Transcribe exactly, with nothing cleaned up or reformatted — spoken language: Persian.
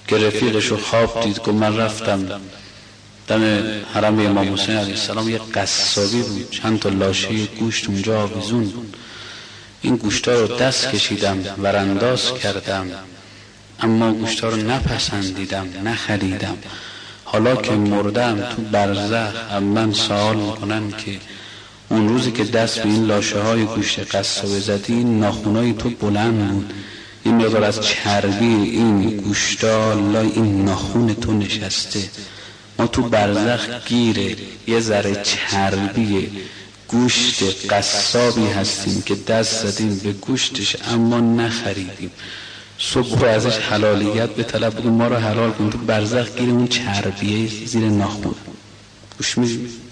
که رفیقشو خواب دید که من رفتم دم حرم امام حسین علیه السلام، یه قصابی بود، چند تا لاشه گوشت اونجا آویزون بود. این گوشتا رو دست کشیدم ورانداز کردم، اما گوشتا رو نپسندیدم، نخریدم. حالا که مردم تو برزخ من سوال میکنن که اون روزی که دست به این لاشه های گوشت قصابه زدی، ناخونای تو بلند بود، این مقدار از چربی این گوشتا لای این ناخون تو نشسته. ما تو برزخ گیره یه ذره چربی گوشت قصابی هستیم که دست زدیم به گوشتش اما نخریدیم. صبح ازش حلالیت به طلب بگیم ما رو حلال کن، تو برزخ گیره اون چربیه زیر ناخون. گوش میدیم